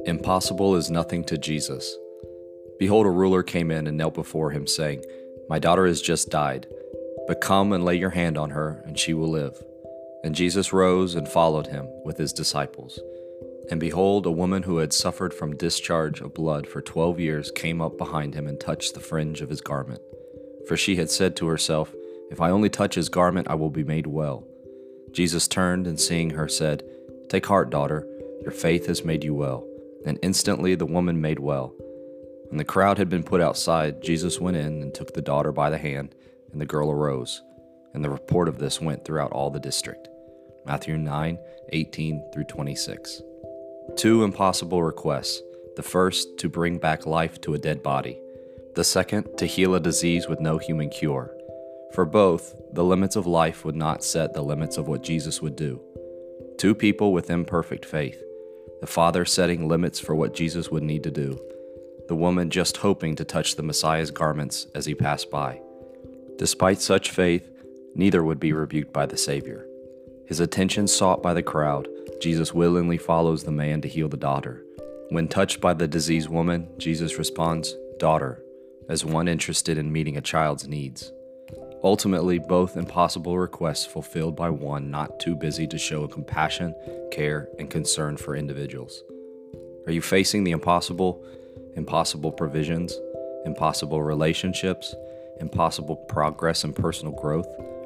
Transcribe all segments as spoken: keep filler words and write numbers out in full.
Impossible is nothing to Jesus. Behold, a ruler came in and knelt before him, saying, My daughter has just died, but come and lay your hand on her, and she will live. And Jesus rose and followed him with his disciples. And behold, a woman who had suffered from discharge of blood for twelve years came up behind him and touched the fringe of his garment. For she had said to herself, If I only touch his garment, I will be made well. Jesus turned and seeing her said, Take heart, daughter, your faith has made you well. And instantly the woman made well. When the crowd had been put outside, Jesus went in and took the daughter by the hand, and the girl arose. And the report of this went throughout all the district. Matthew nine, eighteen through twenty-six. Two impossible requests. The first, to bring back life to a dead body. The second, to heal a disease with no human cure. For both, the limits of life would not set the limits of what Jesus would do. Two people with imperfect faith. The Father setting limits for what Jesus would need to do. The woman just hoping to touch the Messiah's garments as he passed by. Despite such faith, neither would be rebuked by the Savior. His attention sought by the crowd, Jesus willingly follows the man to heal the daughter. When touched by the diseased woman, Jesus responds, Daughter, as one interested in meeting a child's needs. Ultimately, both impossible requests fulfilled by one not too busy to show compassion, care, and concern for individuals. Are you facing the impossible? Impossible provisions? Impossible relationships? Impossible progress and personal growth?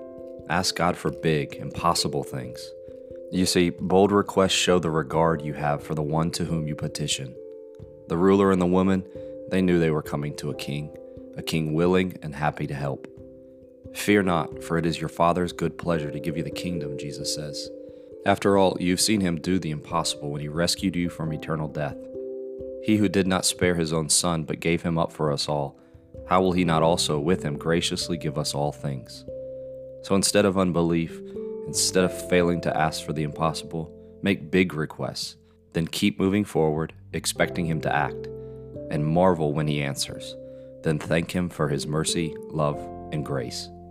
Ask God for big, impossible things. You see, bold requests show the regard you have for the one to whom you petition. The ruler and the woman, they knew they were coming to a king, a king willing and happy to help. Fear not, for it is your Father's good pleasure to give you the kingdom, Jesus says. After all, you've seen him do the impossible when he rescued you from eternal death. He who did not spare his own Son, but gave him up for us all, how will he not also with him graciously give us all things? So instead of unbelief, instead of failing to ask for the impossible, make big requests, then keep moving forward, expecting him to act, and marvel when he answers. Then thank him for his mercy, love, and grace.